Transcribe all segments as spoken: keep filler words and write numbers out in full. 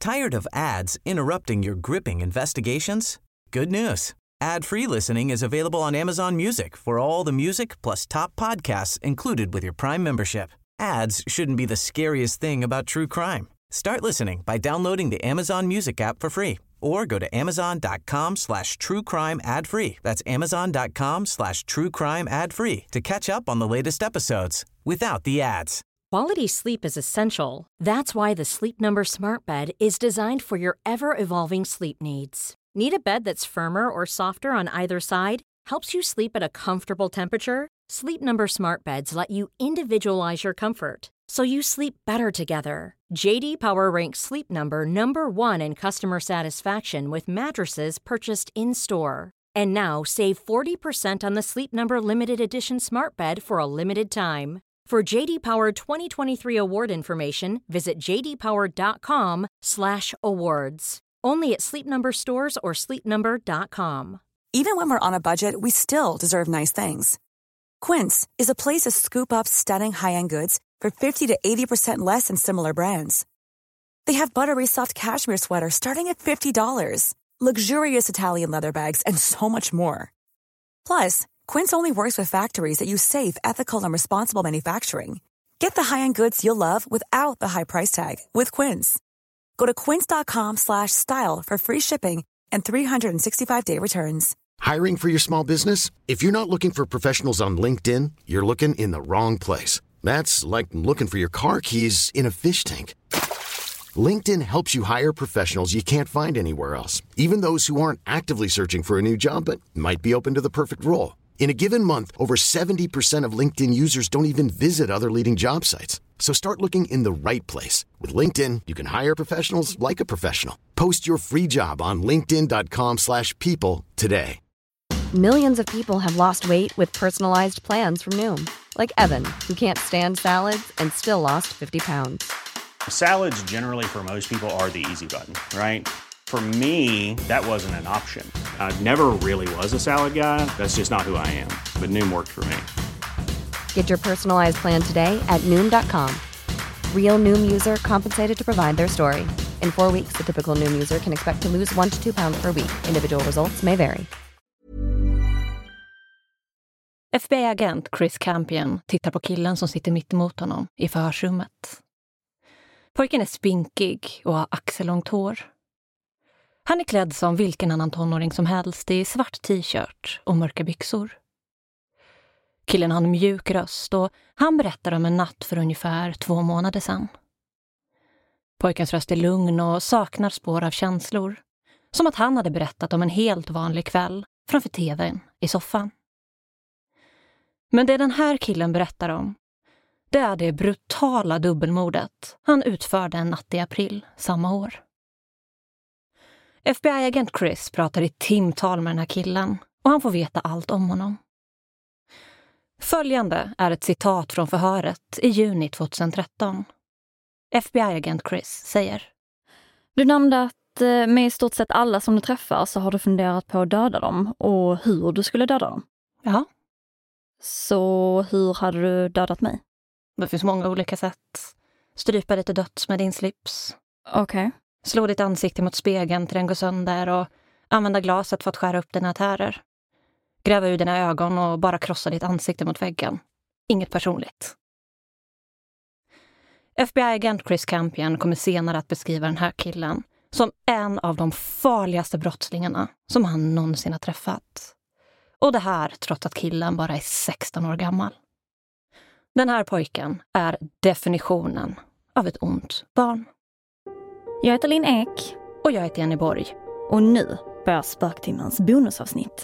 Tired of ads interrupting your gripping investigations? Good news. Ad-free listening is available on Amazon Music for all the music plus top podcasts included with your Prime membership. Ads shouldn't be the scariest thing about true crime. Start listening by downloading the Amazon Music app for free or go to amazon.com slash true crime ad free. That's amazon.com slash true crime ad free to catch up on the latest episodes without the ads. Quality sleep is essential. That's why the Sleep Number Smart Bed is designed for your ever-evolving sleep needs. Need a bed that's firmer or softer on either side? Helps you sleep at a comfortable temperature? Sleep Number Smart Beds let you individualize your comfort, so you sleep better together. J D Power ranks Sleep Number number one in customer satisfaction with mattresses purchased in-store. And now save forty percent on the Sleep Number Limited Edition Smart Bed for a limited time. For J D Power twenty twenty-three award information, visit jdpower.com slash awards. Only at Sleep Number stores or sleep number dot com. Even when we're on a budget, we still deserve nice things. Quince is a place to scoop up stunning high-end goods for fifty to eighty percent less than similar brands. They have buttery soft cashmere sweaters starting at fifty dollars, luxurious Italian leather bags, and so much more. Plus, Quince only works with factories that use safe, ethical, and responsible manufacturing. Get the high-end goods you'll love without the high price tag with Quince. Go to quince.com slash style for free shipping and three sixty-five day returns. Hiring for your small business? If you're not looking for professionals on LinkedIn, you're looking in the wrong place. That's like looking for your car keys in a fish tank. LinkedIn helps you hire professionals you can't find anywhere else, even those who aren't actively searching for a new job but might be open to the perfect role. In a given month, over seventy percent of LinkedIn users don't even visit other leading job sites. So start looking in the right place. With LinkedIn, you can hire professionals like a professional. Post your free job on linkedin.com slash people today. Millions of people have lost weight with personalized plans from Noom. Like Evan, who can't stand salads and still lost fifty pounds. Salads generally for most people are the easy button, right? For me, that wasn't an option. I never really was a salad guy. That's just not who I am. But Noom worked for me. Get your personalized plan today at Noom dot com. Real Noom user compensated to provide their story. In four weeks, the typical Noom user can expect to lose one to two pounds per week. Individual results may vary. F B I-agent Chris Campion tittar på killen som sitter mitt emot honom i förhörsrummet. Pojken är spinkig och har axellångt hår. Han är klädd som vilken annan tonåring som helst i svart t-shirt och mörka byxor. Killen har en mjuk röst och han berättar om en natt för ungefär två månader sedan. Pojkens röst är lugn och saknar spår av känslor. Som att han hade berättat om en helt vanlig kväll framför tvn i soffan. Men det den här killen berättar om, det är det brutala dubbelmordet han utförde en natt i april samma år. F B I-agent Chris pratar i timtal med den här killen och han får veta allt om honom. Följande är ett citat från förhöret i juni tjugohundratretton. F B I-agent Chris säger: Du nämnde att med i stort sett alla som du träffar så har du funderat på att döda dem och hur du skulle döda dem. Ja. Så hur hade du dödat mig? Det finns många olika sätt. Strypa lite döds med din slips. Okej. Okay. Slå ditt ansikte mot spegeln till den går sönder och använda glaset för att skära upp dina artärer. Gräva ur dina ögon och bara krossa ditt ansikte mot väggen. Inget personligt. F B I-agent Chris Campion kommer senare att beskriva den här killen som en av de farligaste brottslingarna som han någonsin har träffat. Och det här trots att killen bara är sexton år gammal. Den här pojken är definitionen av ett ont barn. Jag heter Linn Ek. Och jag heter Jenny Borg. Och nu börjar Spöktimmans bonusavsnitt.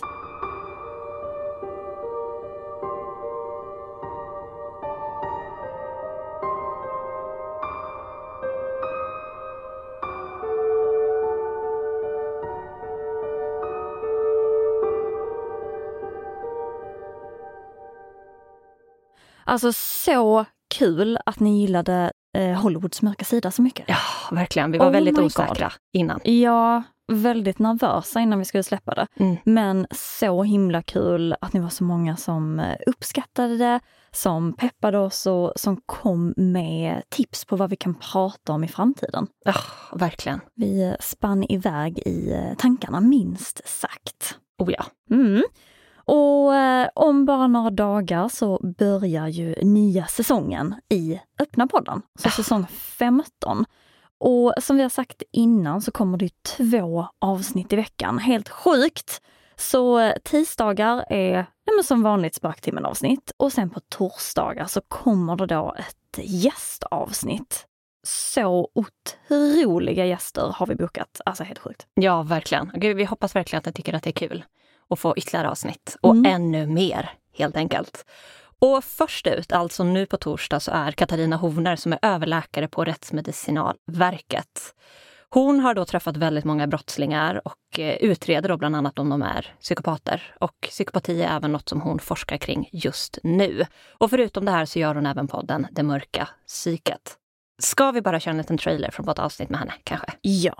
Alltså så kul att ni gillade eh, Hollywoods mörka sida så mycket. Ja, verkligen. Vi var oh väldigt osäkra God. innan. Ja, väldigt nervösa innan vi skulle släppa det. Mm. Men så himla kul att ni var så många som uppskattade det, som peppade oss och som kom med tips på vad vi kan prata om i framtiden. Oh, verkligen. Vi spann iväg i tankarna, minst sagt. Oh ja. Mm. Och eh, om bara några dagar så börjar ju nya säsongen i Öppna podden. Så säsong femton. Och som vi har sagt innan så kommer det två avsnitt i veckan. Helt sjukt! Så tisdagar är ja, som vanligt Sparktimmen avsnitt. Och sen på torsdagar så kommer det då ett gästavsnitt. Så otroliga gäster har vi bokat. Alltså helt sjukt. Ja, verkligen. Gud, vi hoppas verkligen att ni tycker att det är kul att få ytterligare avsnitt. Och mm. ännu mer, helt enkelt. Och först ut, alltså nu på torsdag, så är Katarina Hovner som är överläkare på Rättsmedicinalverket. Hon har då träffat väldigt många brottslingar och utreder då bland annat om de är psykopater. Och psykopati är även något som hon forskar kring just nu. Och förutom det här så gör hon även podden Det mörka psyket. Ska vi bara köra en liten trailer från ett avsnitt med henne, kanske? Ja.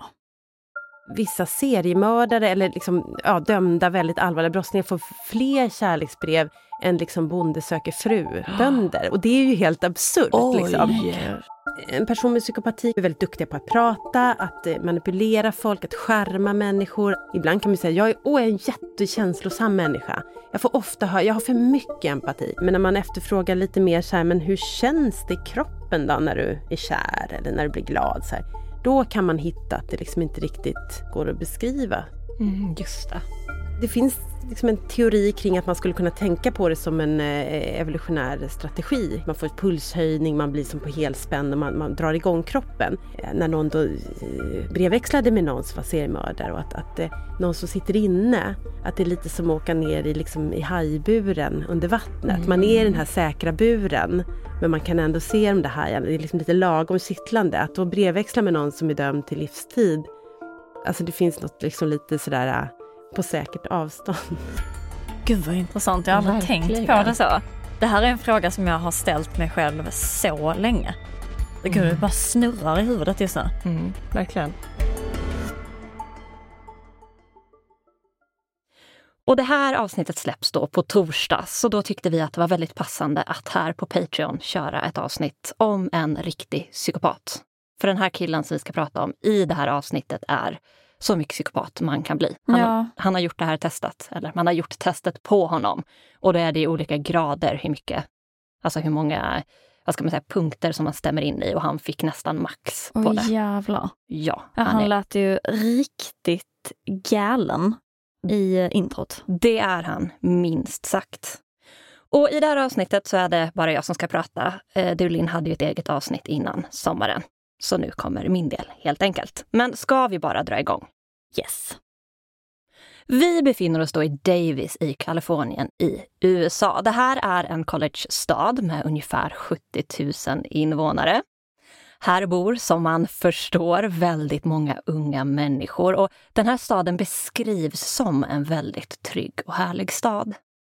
Vissa seriemördare eller liksom, ja, dömda väldigt allvarliga brottslingar får fler kärleksbrev än liksom bonde söker fru-bönder. Och det är ju helt absurt. Liksom. En person med psykopati är väldigt duktig på att prata, att manipulera folk, att skärma människor. Ibland kan man säga, jag är, åh, jag är en jättekänslosam människa. Jag får ofta höra, jag har för mycket empati. Men när man efterfrågar lite mer så här, men hur känns det i kroppen då när du är kär eller när du blir glad så här? Då kan man hitta att det liksom inte riktigt går att beskriva. Mm, just det. Det finns liksom en teori kring att man skulle kunna tänka på det som en eh, evolutionär strategi. Man får ett pulshöjning, man blir som på helspänn och man, man drar igång kroppen. Eh, när någon då eh, brevväxlade med någon som var seriemördare och att, att eh, någon som sitter inne, att det är lite som att åka ner i, liksom, i hajburen under vattnet. Mm. Man är i den här säkra buren, men man kan ändå se de här, det är liksom lite lagom kittlande. Att då brevväxla med någon som är dömd till livstid, alltså det finns något liksom lite sådär på säkert avstånd. Gud vad intressant, jag har aldrig tänkt på det så. Det här är en fråga som jag har ställt mig själv så länge. Det Gud, mm. bara snurrar i huvudet just nu. Mm, verkligen. Och det här avsnittet släpps då på torsdag, så då tyckte vi att det var väldigt passande att här på Patreon köra ett avsnitt om en riktig psykopat. För den här killen som vi ska prata om i det här avsnittet är så mycket psykopat man kan bli. Han, ja. har, han har gjort det här testet, eller man har gjort testet på honom. Och då är det i olika grader hur mycket, alltså hur många, vad ska man säga, punkter som man stämmer in i. Och han fick nästan max på oh, det. Jävlar. Ja. Han, han är, lät ju riktigt galen i introt. Det är han, minst sagt. Och i det här avsnittet så är det bara jag som ska prata. Eh, du, Linn, hade ju ett eget avsnitt innan sommaren. Så nu kommer min del, helt enkelt. Men ska vi bara dra igång? Yes. Vi befinner oss då i Davis i Kalifornien i U S A. Det här är en college-stad med ungefär sjuttio tusen invånare. Här bor, som man förstår, väldigt många unga människor. Och den här staden beskrivs som en väldigt trygg och härlig stad.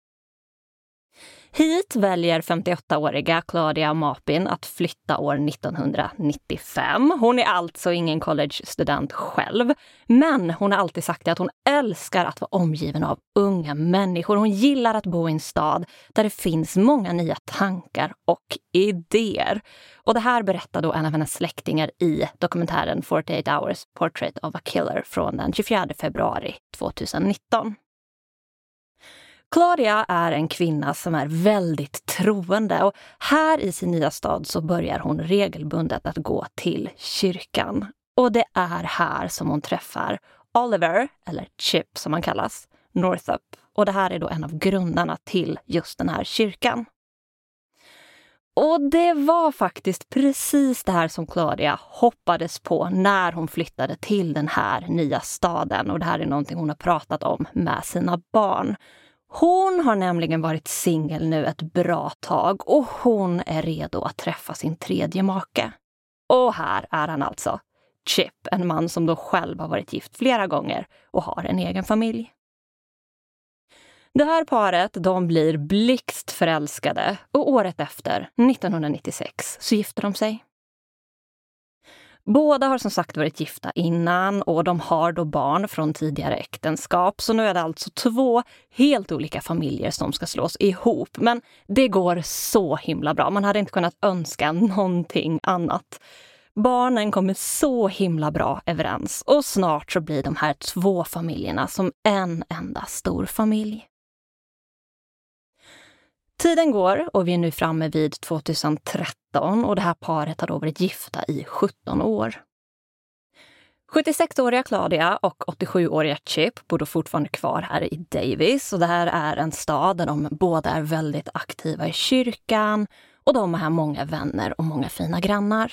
Hit väljer femtioåttaåriga Claudia Maupin att flytta år nittonhundranittiofem. Hon är alltså ingen college-student själv, men hon har alltid sagt att hon älskar att vara omgiven av unga människor. Hon gillar att bo i en stad där det finns många nya tankar och idéer. Och det här berättar då en av hennes släktingar i dokumentären fyrtioåtta hours Portrait of a Killer från den tjugofjärde februari tjugonitton. Claudia är en kvinna som är väldigt troende och här i sin nya stad så börjar hon regelbundet att gå till kyrkan. Och det är här som hon träffar Oliver, eller Chip som han kallas, Northup. Och det här är då en av grundarna till just den här kyrkan. Och det var faktiskt precis det här som Claudia hoppades på när hon flyttade till den här nya staden. Och det här är någonting hon har pratat om med sina barn. Hon har nämligen varit singel nu ett bra tag och hon är redo att träffa sin tredje make. Och här är han alltså, Chip, en man som då själv har varit gift flera gånger och har en egen familj. Det här paret, de blir blixtförälskade och året efter, nittonhundranittiosex, så gifter de sig. Båda har som sagt varit gifta innan och de har då barn från tidigare äktenskap. Så nu är det alltså två helt olika familjer som ska slås ihop. Men det går så himla bra. Man hade inte kunnat önska någonting annat. Barnen kommer så himla bra överens och snart så blir de här två familjerna som en enda stor familj. Tiden går och vi är nu framme vid tjugohundratretton och det här paret har då varit gifta i sjutton år. sjuttiosexåriga Claudia och åttiosjuåriga Chip bor då fortfarande kvar här i Davis och det här är en stad där de båda är väldigt aktiva i kyrkan och de har här många vänner och många fina grannar.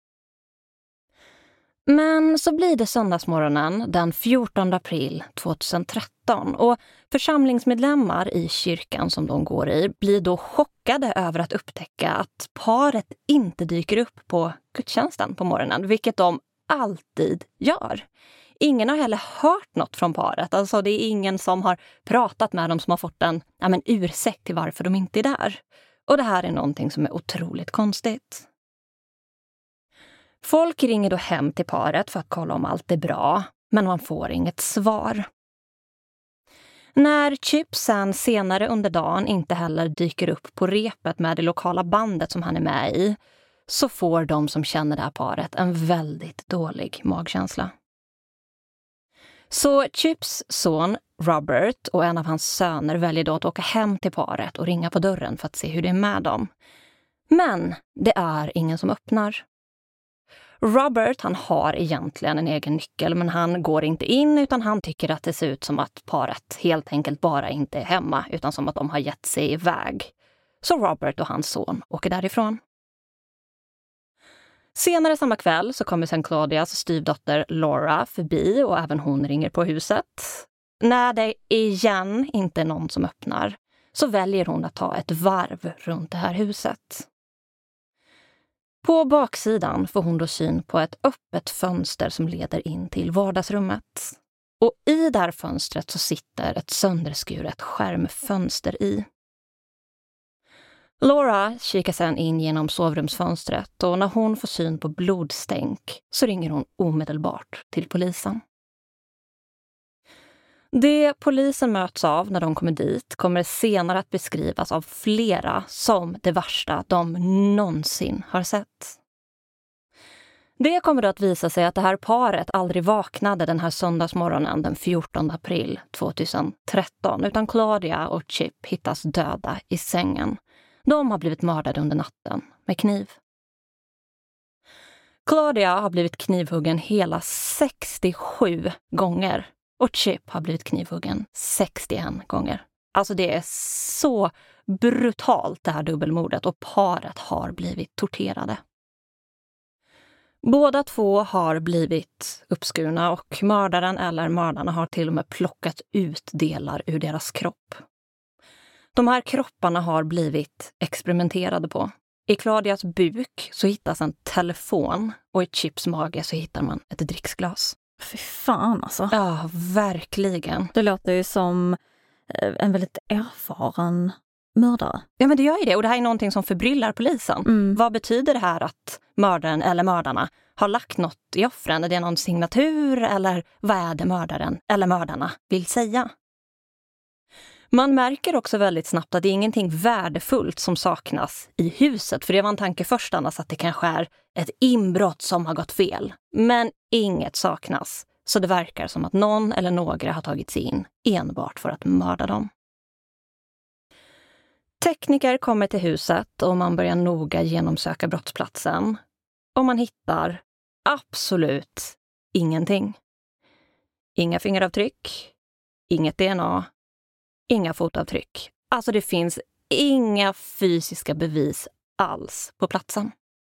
Men så blir det söndagsmorgonen den fjortonde april tjugohundratretton och församlingsmedlemmar i kyrkan som de går i blir då chockade över att upptäcka att paret inte dyker upp på gudstjänsten på morgonen, vilket de alltid gör. Ingen har heller hört något från paret, alltså det är ingen som har pratat med dem som har fått en ja, men, ursäkt till varför de inte är där. Och det här är någonting som är otroligt konstigt. Folk ringer då hem till paret för att kolla om allt är bra, men man får inget svar. När Chip sen senare under dagen inte heller dyker upp på repet med det lokala bandet som han är med i, så får de som känner det här paret en väldigt dålig magkänsla. Så Chips son Robert och en av hans söner väljer då att åka hem till paret och ringa på dörren för att se hur det är med dem. Men det är ingen som öppnar. Robert han har egentligen en egen nyckel men han går inte in utan han tycker att det ser ut som att paret helt enkelt bara inte är hemma utan som att de har gett sig iväg. Så Robert och hans son åker därifrån. Senare samma kväll så kommer sen Claudias styvdotter Laura förbi och även hon ringer på huset. När det igen inte är någon som öppnar så väljer hon att ta ett varv runt det här huset. På baksidan får hon då syn på ett öppet fönster som leder in till vardagsrummet. Och i det här fönstret så sitter ett sönderskuret skärmfönster i. Laura kikar sedan in genom sovrumsfönstret och när hon får syn på blodstänk så ringer hon omedelbart till polisen. Det polisen möts av när de kommer dit kommer senare att beskrivas av flera som det värsta de någonsin har sett. Det kommer då att visa sig att det här paret aldrig vaknade den här söndagsmorgonen den fjortonde april tjugohundratretton utan Claudia och Chip hittas döda i sängen. De har blivit mördade under natten med kniv. Claudia har blivit knivhuggen hela sextiosju gånger. Och Chip har blivit knivhuggen sextioen gånger. Alltså det är så brutalt det här dubbelmordet och paret har blivit torterade. Båda två har blivit uppskurna och mördaren eller mördarna har till och med plockat ut delar ur deras kropp. De här kropparna har blivit experimenterade på. I Claudias buk så hittas en telefon och i Chips mage så hittar man ett dricksglas. Fy fan alltså. Ja, verkligen. Det låter ju som en väldigt erfaren mördare. Ja, men det gör ju det. Och det här är någonting som förbryllar polisen. Mm. Vad betyder det här att mördaren eller mördarna har lagt något i offren? Är det någon signatur eller vad är det mördaren eller mördarna vill säga? Man märker också väldigt snabbt att det är ingenting värdefullt som saknas i huset. För det var en tanke först annars att det kanske är ett inbrott som har gått fel. Men inget saknas. Så det verkar som att någon eller några har tagit sig in enbart för att mörda dem. Tekniker kommer till huset och man börjar noga genomsöka brottsplatsen. Och man hittar absolut ingenting. Inga fingeravtryck, inget D N A. Inga fotavtryck. Alltså det finns inga fysiska bevis alls på platsen.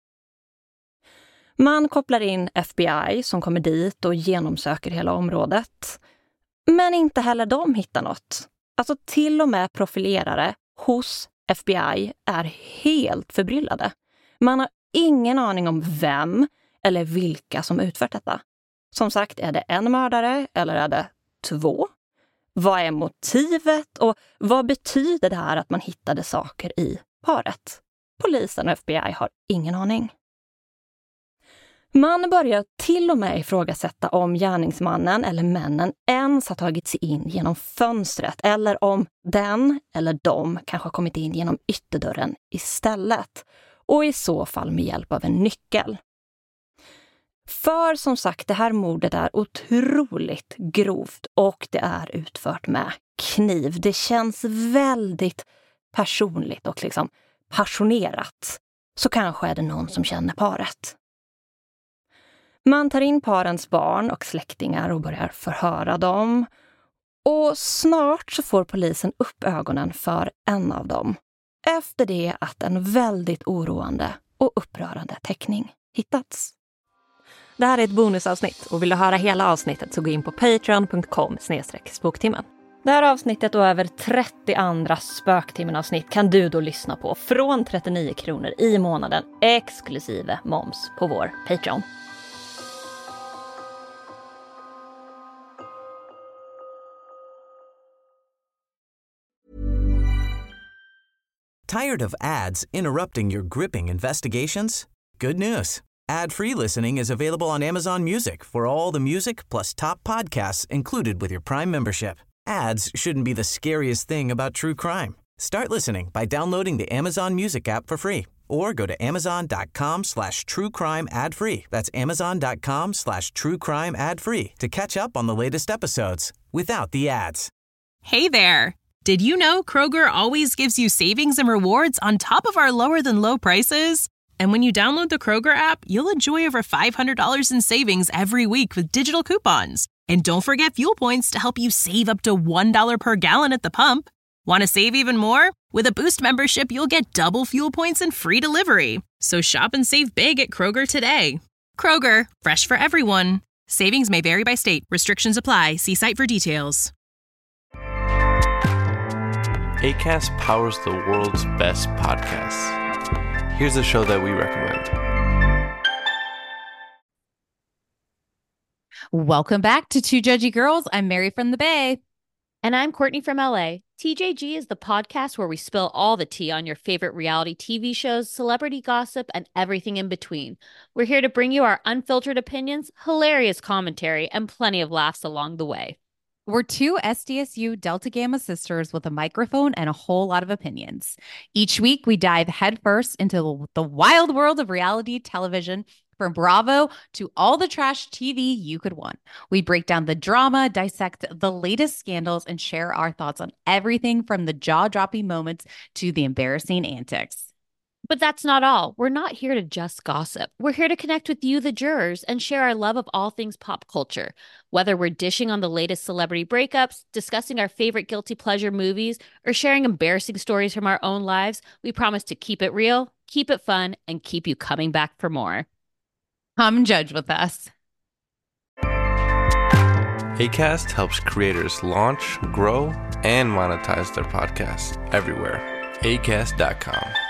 Man kopplar in F B I som kommer dit och genomsöker hela området. Men inte heller de hittar något. Alltså till och med profilerare hos F B I är helt förbryllade. Man har ingen aning om vem eller vilka som utfört detta. Som sagt, är det en mördare eller är det två? Vad är motivet och vad betyder det här att man hittade saker i paret? Polisen och F B I har ingen aning. Man börjar till och med ifrågasätta om gärningsmannen eller männen ens har tagit sig in genom fönstret eller om den eller de kanske har kommit in genom ytterdörren istället, och i så fall med hjälp av en nyckel. För som sagt, det här mordet är otroligt grovt och det är utfört med kniv. Det känns väldigt personligt och liksom passionerat. Så kanske är det någon som känner paret. Man tar in parens barn och släktingar och börjar förhöra dem. Och snart så får polisen upp ögonen för en av dem. Efter det att en väldigt oroande och upprörande teckning hittats. Det här är ett bonusavsnitt och vill du höra hela avsnittet så gå in på patreon punkt com slash spoktimmen. Det här avsnittet och över trettio andra Spöktimmen-avsnitt kan du då lyssna på från trettionio kronor i månaden exklusive moms på vår Patreon. Tired of ads interrupting your gripping investigations? Good news. Ad-free listening is available on Amazon Music for all the music plus top podcasts included with your Prime membership. Ads shouldn't be the scariest thing about true crime. Start listening by downloading the Amazon Music app for free or go to amazon.com slash true crime ad free. That's amazon.com slash true crime ad free to catch up on the latest episodes without the ads. Hey there. Did you know Kroger always gives you savings and rewards on top of our lower than low prices? And when you download the Kroger app, you'll enjoy over five hundred dollars in savings every week with digital coupons. And don't forget fuel points to help you save up to one dollar per gallon at the pump. Want to save even more? With a Boost membership, you'll get double fuel points and free delivery. So shop and save big at Kroger today. Kroger, fresh for everyone. Savings may vary by state. Restrictions apply. See site for details. Acast powers the world's best podcasts. Here's a show that we recommend. Welcome back to Two Judgy Girls. I'm Mary from the Bay. And I'm Courtney from L A. T J G is the podcast where we spill all the tea on your favorite reality T V shows, celebrity gossip, and everything in between. We're here to bring you our unfiltered opinions, hilarious commentary, and plenty of laughs along the way. We're two S D S U Delta Gamma sisters with a microphone and a whole lot of opinions. Each week, we dive headfirst into the wild world of reality television, from Bravo to all the trash T V you could want. We break down the drama, dissect the latest scandals, and share our thoughts on everything from the jaw-dropping moments to the embarrassing antics. But that's not all. We're not here to just gossip. We're here to connect with you, the jurors, and share our love of all things pop culture. Whether we're dishing on the latest celebrity breakups, discussing our favorite guilty pleasure movies, or sharing embarrassing stories from our own lives, we promise to keep it real, keep it fun, and keep you coming back for more. Come judge with us. Acast helps creators launch, grow, and monetize their podcasts everywhere. acast dot com.